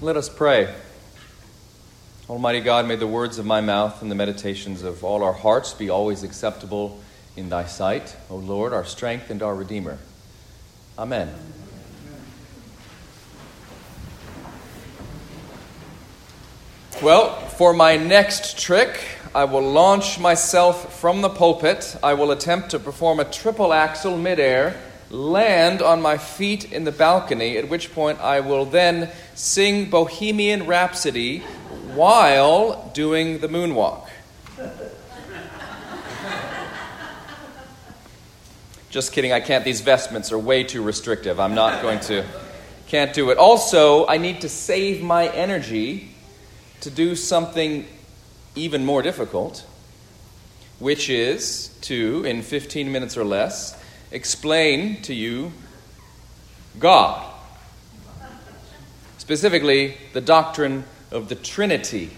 Let us pray. Almighty God, may the words of my mouth and the meditations of all our hearts be always acceptable in thy sight, O Lord, our strength and our Redeemer. Amen. Well, for my next trick, I will launch myself from the pulpit. I will attempt to perform a triple axel midair, land on my feet in the balcony, at which point I will then sing Bohemian Rhapsody while doing the moonwalk. Just kidding, I can't. These vestments are way too restrictive. I'm not going to, can't do it. Also, I need to save my energy to do something even more difficult, which is to, in 15 minutes or less, explain to you God. Specifically, the doctrine of the Trinity.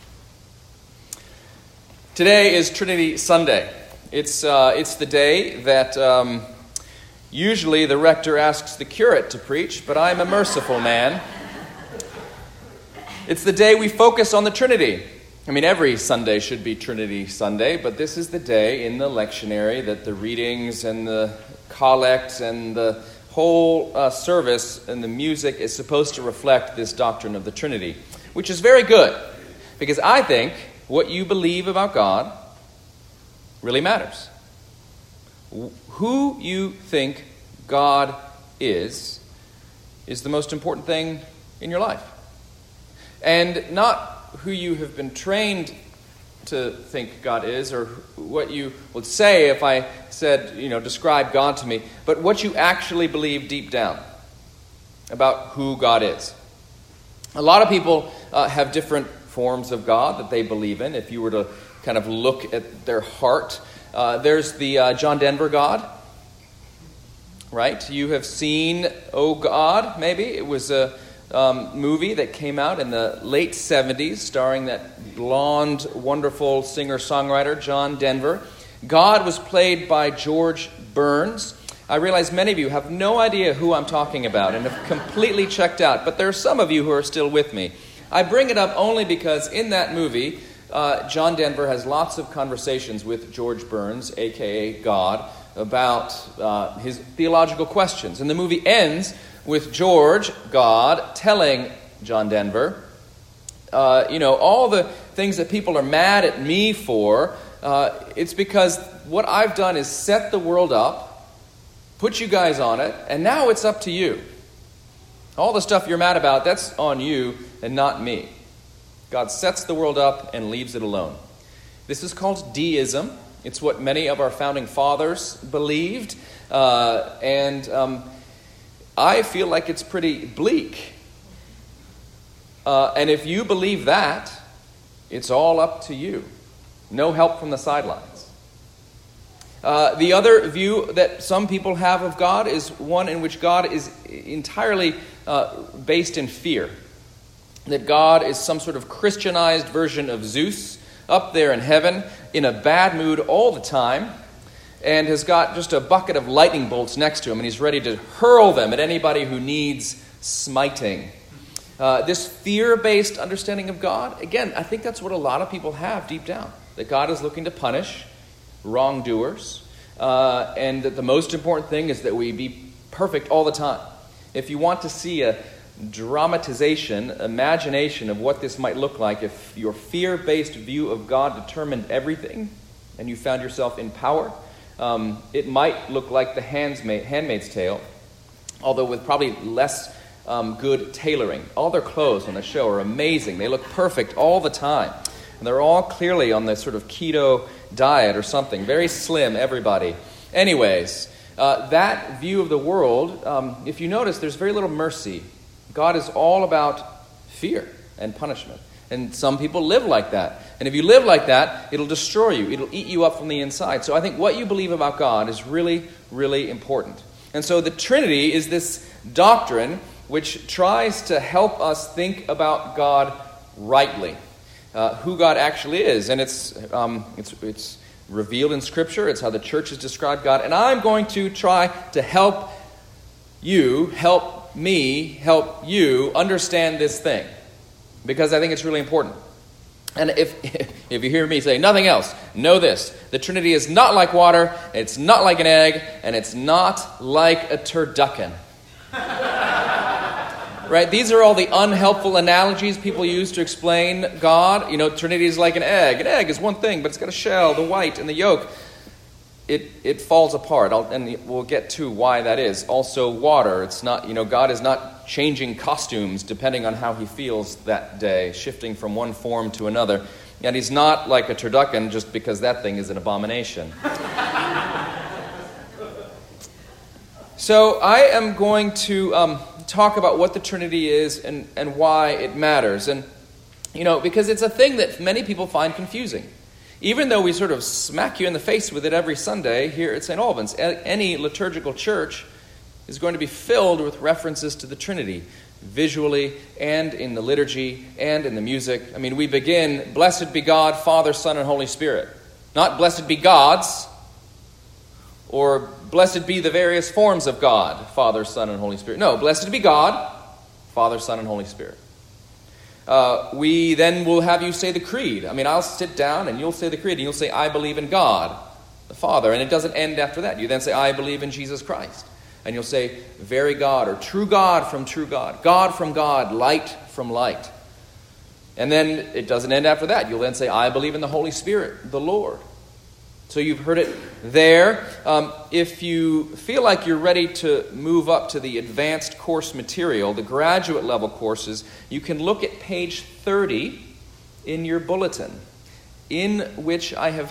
Today is Trinity Sunday. It's the day that usually the rector asks the curate to preach, but I'm a merciful man. It's the day we focus on the Trinity. I mean, every Sunday should be Trinity Sunday, but this is the day in the lectionary that the readings and the collect and the whole service and the music is supposed to reflect this doctrine of the Trinity, which is very good, because I think what you believe about God really matters. Who you think God is the most important thing in your life. And not who you have been trained to think God is, or what you would say if I said, describe God to me, but what you actually believe deep down about who God is. A lot of people have different forms of God that they believe in. If you were to kind of look at their heart, there's the John Denver God, right? You have seen Oh God, maybe. It was a movie that came out in the late 70s starring that blonde, wonderful singer-songwriter, John Denver. God was played by George Burns. I realize many of you have no idea who I'm talking about and have completely checked out, but there are some of you who are still with me. I bring it up only because in that movie, John Denver has lots of conversations with George Burns, a.k.a. God, about his theological questions. And the movie ends with George, God, telling John Denver, all the things that people are mad at me for, it's because what I've done is set the world up, put you guys on it, and now it's up to you. All the stuff you're mad about, that's on you and not me. God sets the world up and leaves it alone. This is called deism. It's what many of our founding fathers believed, and I feel like it's pretty bleak. And if you believe that, it's all up to you. No help from the sidelines. The other view that some people have of God is one in which God is entirely based in fear. That God is some sort of Christianized version of Zeus up there in heaven in a bad mood all the time, and has got just a bucket of lightning bolts next to him, and he's ready to hurl them at anybody who needs smiting. This fear-based understanding of God, again, I think that's what a lot of people have deep down, that God is looking to punish wrongdoers, and that the most important thing is that we be perfect all the time. If you want to see a dramatization, imagination of what this might look like if your fear-based view of God determined everything, and you found yourself in power, it might look like the Handmaid's Tale, although with probably less good tailoring. All their clothes on the show are amazing. They look perfect all the time. And they're all clearly on this sort of keto diet or something. Very slim, everybody. Anyways, that view of the world, if you notice, there's very little mercy. God is all about fear and punishment. And some people live like that. And if you live like that, it'll destroy you. It'll eat you up from the inside. So I think what you believe about God is really, really important. And so the Trinity is this doctrine which tries to help us think about God rightly, who God actually is. And it's revealed in Scripture. It's how the church has described God. And I'm going to try to help you help help me help you understand this thing, because I think it's really important. And if you hear me say nothing else, know this: the Trinity is not like water, it's not like an egg, and it's not like a turducken. Right? These are all the unhelpful analogies people use to explain God. Trinity is like an egg. An egg is one thing, but it's got a shell, the white, and the yolk. It falls apart, and we'll get to why that is. Also, water. It's not, God is not changing costumes depending on how he feels that day, shifting from one form to another. And he's not like a turducken just because that thing is an abomination. So I am going to talk about what the Trinity is and why it matters. And, because it's a thing that many people find confusing. Even though we sort of smack you in the face with it every Sunday here at St. Albans, any liturgical church is going to be filled with references to the Trinity, visually and in the liturgy and in the music. I mean, we begin, blessed be God, Father, Son, and Holy Spirit. Not blessed be gods, or blessed be the various forms of God, Father, Son, and Holy Spirit. No, blessed be God, Father, Son, and Holy Spirit. We then will have you say the creed. I mean, I'll sit down and you'll say the creed, and you'll say, I believe in God, the Father. And it doesn't end after that. You then say, I believe in Jesus Christ. And you'll say, very God, or true God from true God, God from God, light from light. And then it doesn't end after that. You'll then say, I believe in the Holy Spirit, the Lord. So you've heard it there. If you feel like you're ready to move up to the advanced course material, the graduate level courses, you can look at page 30 in your bulletin, in which I have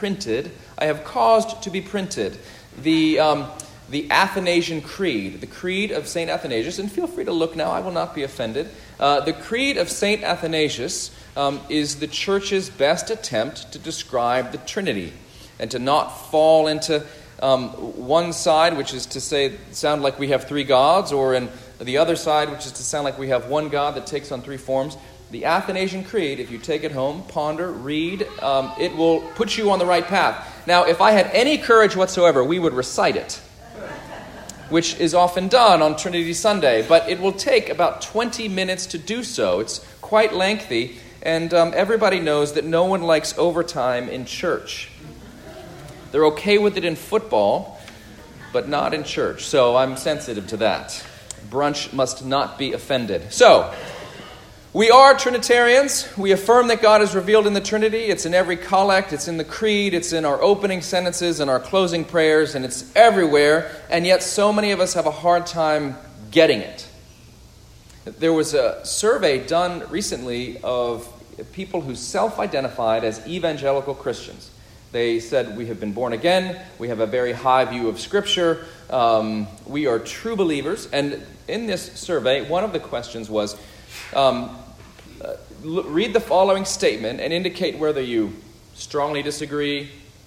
caused to be printed the Athanasian Creed, the Creed of St. Athanasius. And feel free to look now, I will not be offended. The Creed of St. Athanasius is the Church's best attempt to describe the Trinity, and to not fall into one side, which is to sound like we have three gods, or in the other side, which is to sound like we have one God that takes on three forms. The Athanasian Creed, if you take it home, ponder, read, it will put you on the right path. Now, if I had any courage whatsoever, we would recite it, which is often done on Trinity Sunday, but it will take about 20 minutes to do so. It's quite lengthy, and everybody knows that no one likes overtime in church. They're okay with it in football, but not in church. So I'm sensitive to that. Brunch must not be offended. So, we are Trinitarians. We affirm that God is revealed in the Trinity. It's in every collect. It's in the creed. It's in our opening sentences and our closing prayers. And it's everywhere. And yet so many of us have a hard time getting it. There was a survey done recently of people who self-identified as evangelical Christians. They said, we have been born again, we have a very high view of Scripture, we are true believers. And in this survey, one of the questions was, read the following statement and indicate whether you strongly disagree,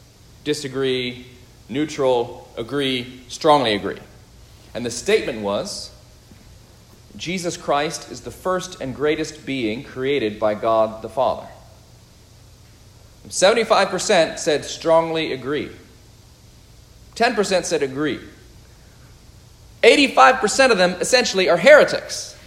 neutral, agree, strongly agree. And the statement was, Jesus Christ is the first and greatest being created by God the Father. 75% said strongly agree. 10% said agree. 85% of them essentially are heretics.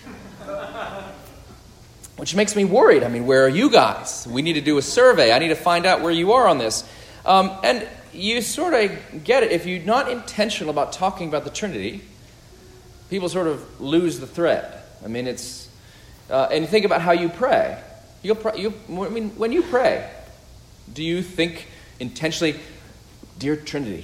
Which makes me worried. I mean, where are you guys? We need to do a survey. I need to find out where you are on this. And you sort of get it. If you're not intentional about talking about the Trinity, people sort of lose the thread. I mean, it's... and you think about how you pray. When you pray, do you think intentionally, Dear Trinity?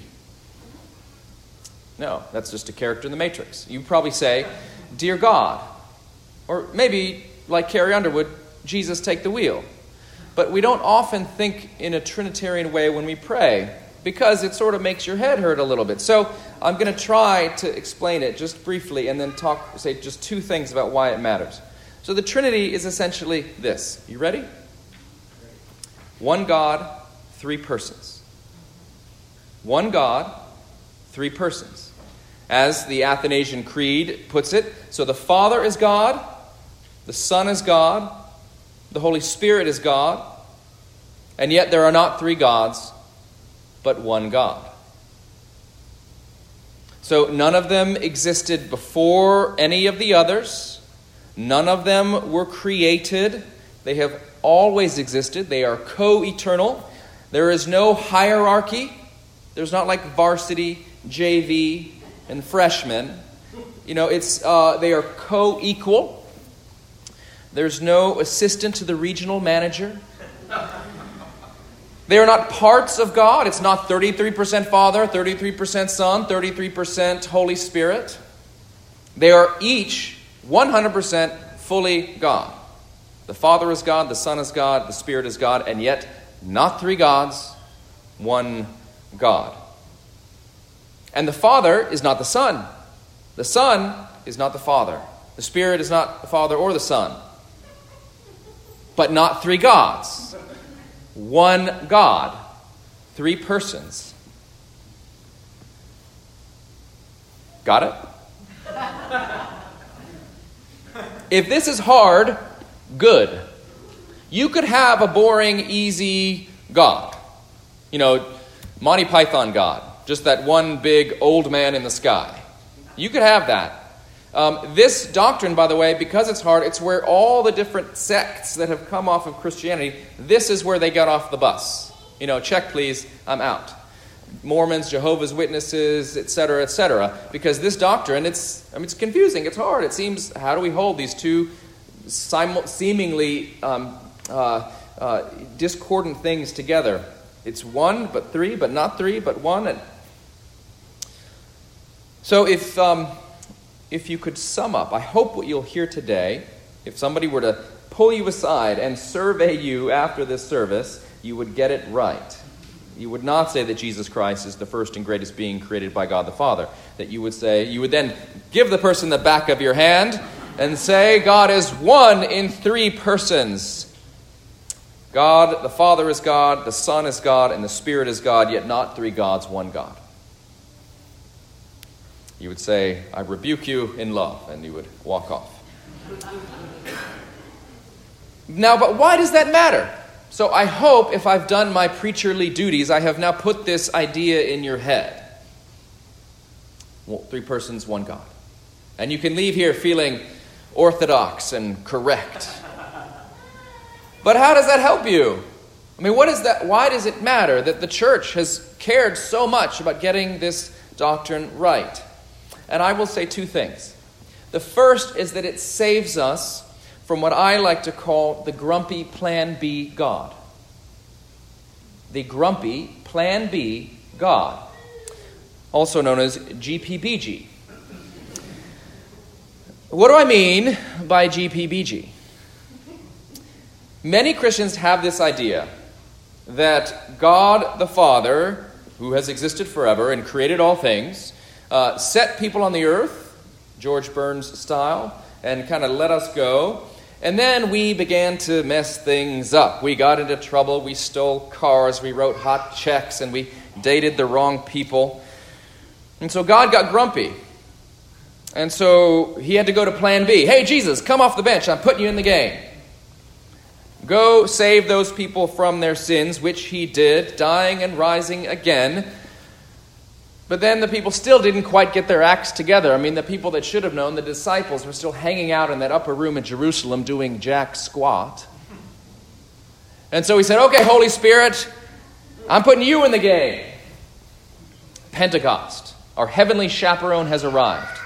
No, that's just a character in the Matrix. You probably say, Dear God. Or maybe, like Carrie Underwood, Jesus, take the wheel. But we don't often think in a Trinitarian way when we pray, because it sort of makes your head hurt a little bit. So I'm going to try to explain it just briefly and then say just two things about why it matters. So the Trinity is essentially this. You ready? One God, three persons. One God, three persons. As the Athanasian Creed puts it, so the Father is God, the Son is God, the Holy Spirit is God, and yet there are not three gods, but one God. So none of them existed before any of the others. None of them were created. They have always existed. They are co-eternal. There is no hierarchy. There's not like varsity, JV, and freshmen. They are co-equal. There's no assistant to the regional manager. They are not parts of God. It's not 33% Father, 33% Son, 33% Holy Spirit. They are each 100% fully God. The Father is God, the Son is God, the Spirit is God, and yet not three gods, one God. And the Father is not the Son. The Son is not the Father. The Spirit is not the Father or the Son. But not three gods. One God, three persons. Got it? If this is hard, good. You could have a boring, easy God. Monty Python God. Just that one big old man in the sky. You could have that. This doctrine, by the way, because it's hard, it's where all the different sects that have come off of Christianity, this is where they got off the bus. Check please, I'm out. Mormons, Jehovah's Witnesses, etc., because this doctrine, it's confusing, it's hard. It seems, how do we hold these two seemingly discordant things together? It's one, but three, but not three, but one. So if you could sum up, I hope what you'll hear today, if somebody were to pull you aside and survey you after this service, you would get it right. You would not say that Jesus Christ is the first and greatest being created by God the Father. That you would then give the person the back of your hand and say, God is one in three persons. God, the Father is God, the Son is God, and the Spirit is God, yet not three gods, one God. You would say, I rebuke you in love, and you would walk off. Now, but why does that matter? So I hope if I've done my preacherly duties, I have now put this idea in your head. Well, three persons, one God. And you can leave here feeling orthodox and correct. But how does that help you? What is that? Why does it matter that the church has cared so much about getting this doctrine right? And I will say two things. The first is that it saves us from what I like to call the grumpy Plan B God. The grumpy Plan B God, also known as GPBG. What do I mean by GPBG? Many Christians have this idea that God the Father, who has existed forever and created all things, set people on the earth, George Burns style, and kind of let us go. And then we began to mess things up. We got into trouble, we stole cars, we wrote hot checks, and we dated the wrong people. And so God got grumpy. And so he had to go to Plan B. Hey, Jesus, come off the bench. I'm putting you in the game. Go save those people from their sins, which he did, dying and rising again. But then the people still didn't quite get their acts together. The people that should have known, the disciples, were still hanging out in that upper room in Jerusalem doing jack squat. And so he said, okay, Holy Spirit, I'm putting you in the game. Pentecost. Our heavenly chaperone has arrived.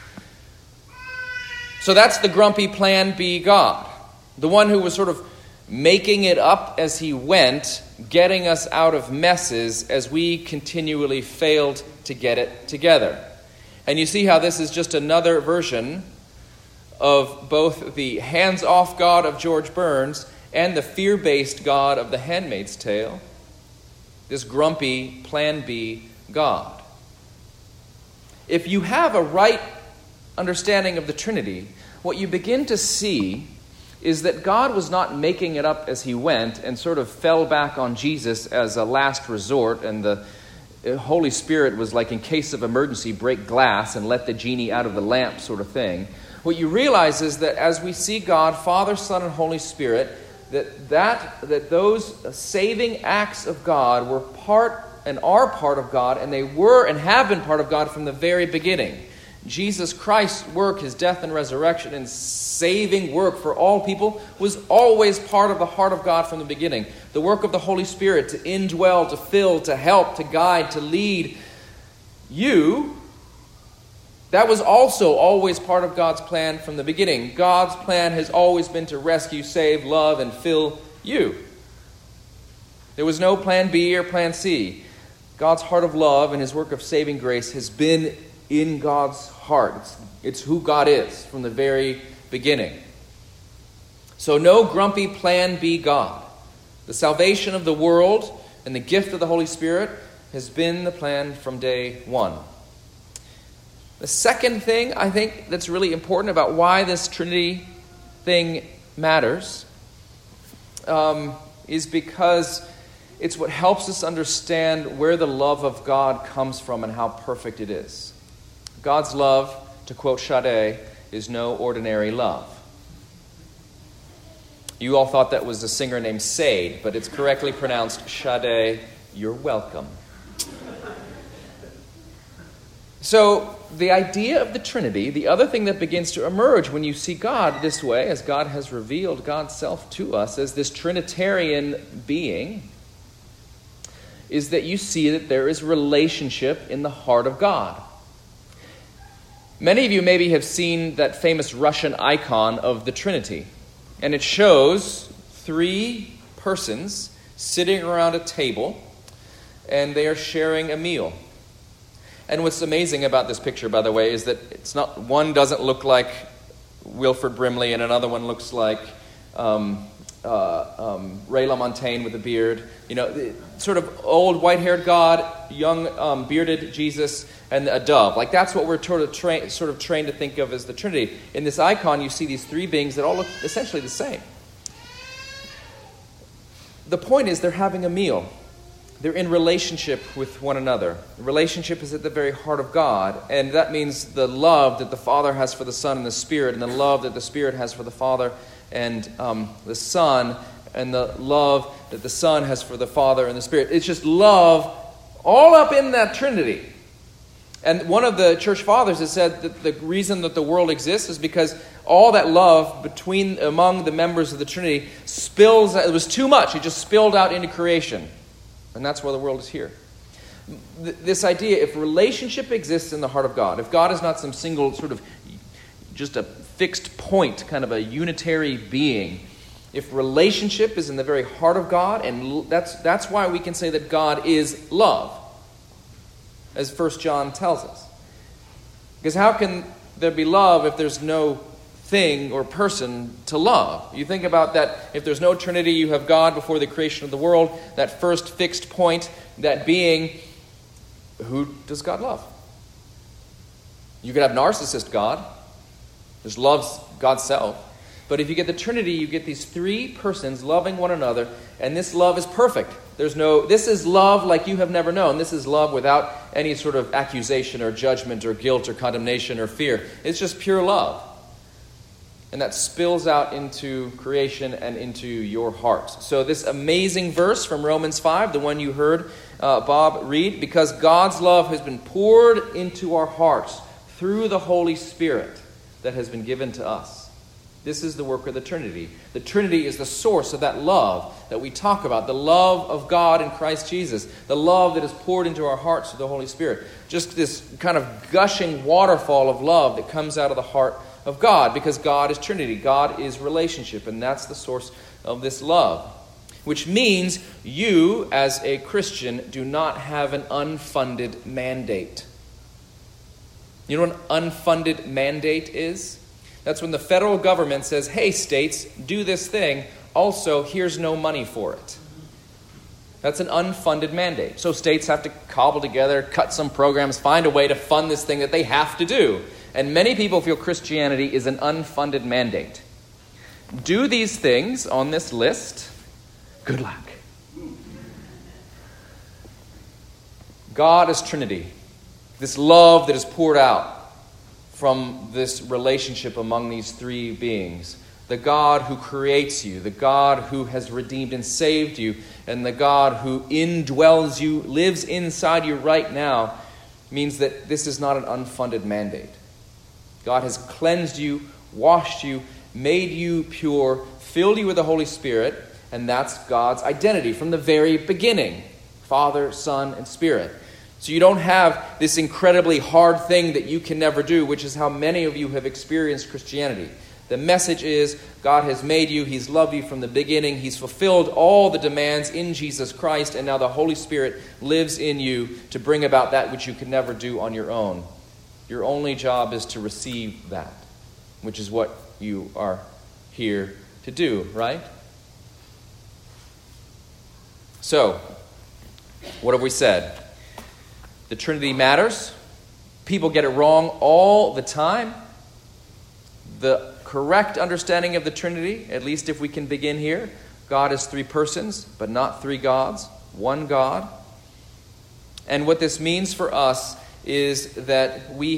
So that's the grumpy Plan B God. The one who was sort of making it up as he went, getting us out of messes as we continually failed to get it together. And you see how this is just another version of both the hands-off God of George Burns and the fear-based God of The Handmaid's Tale. This grumpy Plan B God. If you have a right understanding of the Trinity, what you begin to see is that God was not making it up as he went and sort of fell back on Jesus as a last resort, and the Holy Spirit was like, in case of emergency, break glass and let the genie out of the lamp sort of thing. What you realize is that as we see God, Father, Son, and Holy Spirit, that those saving acts of God were part and are part of God, and they were and have been part of God from the very beginning. Jesus Christ's work, his death and resurrection and saving work for all people was always part of the heart of God from the beginning. The work of the Holy Spirit to indwell, to fill, to help, to guide, to lead you, that was also always part of God's plan from the beginning. God's plan has always been to rescue, save, love, and fill you. There was no plan B or plan C. God's heart of love and his work of saving grace has been in God's heart. It's who God is from the very beginning. So no grumpy plan B God. The salvation of the world and the gift of the Holy Spirit has been the plan from day one. The second thing I think that's really important about why this Trinity thing matters is because it's what helps us understand where the love of God comes from and how perfect it is. God's love, to quote Sade, is no ordinary love. You all thought that was a singer named Sade, but it's correctly pronounced Sade. You're welcome. So, the idea of the Trinity, the other thing that begins to emerge when you see God this way, as God has revealed God's self to us as this Trinitarian being, is that you see that there is relationship in the heart of God. Many of you maybe have seen that famous Russian icon of the Trinity, and it shows three persons sitting around a table, and they are sharing a meal. And what's amazing about this picture, by the way, is that it's not, one doesn't look like Wilford Brimley, and another one looks like Ray LaMontagne with a beard. You know, sort of old white-haired God, young bearded Jesus, and a dove. Like that's what we're sort of trained to think of as the Trinity. In this icon, you see these three beings that all look essentially the same. The point is they're having a meal. They're in relationship with one another. The relationship is at the very heart of God, and that means the love that the Father has for the Son and the Spirit, and the love that the Spirit has for the Father and the Son, and the love that the Son has for the Father and the Spirit. It's just love all up in that Trinity. And one of the church fathers has said that the reason that the world exists is because all that love among the members of the Trinity it was too much. It just spilled out into creation. And that's why the world is here. This idea, if relationship exists in the heart of God, if God is not some single sort of just a fixed point, kind of a unitary being, if relationship is in the very heart of God, and that's why we can say that God is love, as 1 John tells us. Because how can there be love if there's no thing or person to love? You think about that, if there's no Trinity, you have God before the creation of the world, that first fixed point, that being, who does God love? You could have narcissist God, just loves God's self. But if you get the Trinity, you get these three persons loving one another, and this love is perfect. This is love like you have never known. This is love without any sort of accusation or judgment or guilt or condemnation or fear. It's just pure love. And that spills out into creation and into your heart. So this amazing verse from Romans 5, the one you heard Bob read, because God's love has been poured into our hearts through the Holy Spirit that has been given to us. This is the work of the Trinity. The Trinity is the source of that love that we talk about, the love of God in Christ Jesus, the love that is poured into our hearts through the Holy Spirit. Just this kind of gushing waterfall of love that comes out of the heart of God, because God is Trinity. God is relationship, and that's the source of this love. Which means you, as a Christian, do not have an unfunded mandate. You know what an unfunded mandate is? That's when the federal government says, hey, states, do this thing. Also, here's no money for it. That's an unfunded mandate. So states have to cobble together, cut some programs, find a way to fund this thing that they have to do. And many people feel Christianity is an unfunded mandate. Do these things on this list. Good luck. God is Trinity. This love that is poured out from this relationship among these three beings. the God who creates you, the God who has redeemed and saved you, and the God who indwells you, lives inside you right now, means that this is not an unfunded mandate. God has cleansed you, washed you, made you pure, filled you with the Holy Spirit, and that's God's identity from the very beginning. Father, Son, and Spirit. So you don't have this incredibly hard thing that you can never do, which is how many of you have experienced Christianity. The message is God has made you, He's loved you from the beginning, He's fulfilled all the demands in Jesus Christ, and now the Holy Spirit lives in you to bring about that which you could never do on your own. Your only job is to receive that, which is what you are here to do, right? So, what have we said? The Trinity matters. People get it wrong all the time. The correct understanding of the Trinity, at least if we can begin here, God is three persons, but not three gods, one God. And what this means for us is that we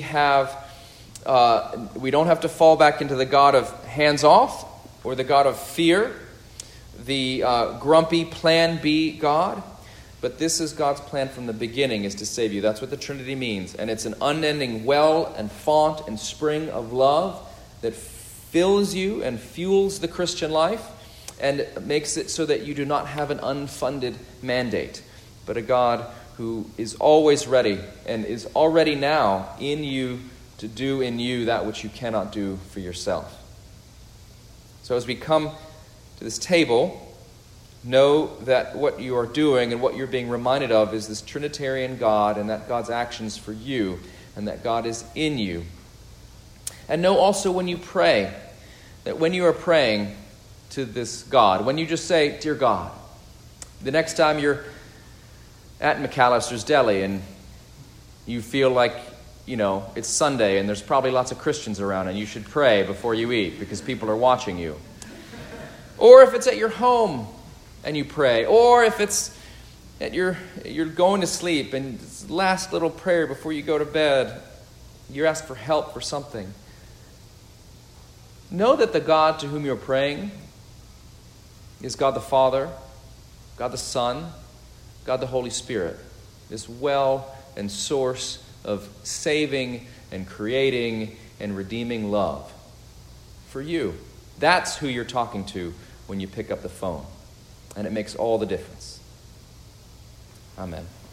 don't have to fall back into the God of hands-off or the God of fear, the grumpy Plan B God. But this is God's plan from the beginning, is to save you. That's what the Trinity means. And it's an unending well and fount and spring of love that fills you and fuels the Christian life and makes it so that you do not have an unfunded mandate, but a God who is always ready and is already now in you to do in you that which you cannot do for yourself. So as we come to this table, know that what you are doing and what you're being reminded of is this Trinitarian God, and that God's actions for you, and that God is in you. And know also when you pray, that when you are praying to this God, when you just say, "Dear God," the next time you're at McAllister's Deli and you feel like, it's Sunday and there's probably lots of Christians around and you should pray before you eat because people are watching you. Or if it's at your home and you pray, or if it's you're going to sleep and it's the last little prayer before you go to bed, you ask for help for something. Know that the God to whom you're praying is God the Father, God the Son, God the Holy Spirit, this well and source of saving and creating and redeeming love for you. That's who you're talking to when you pick up the phone. And it makes all the difference. Amen.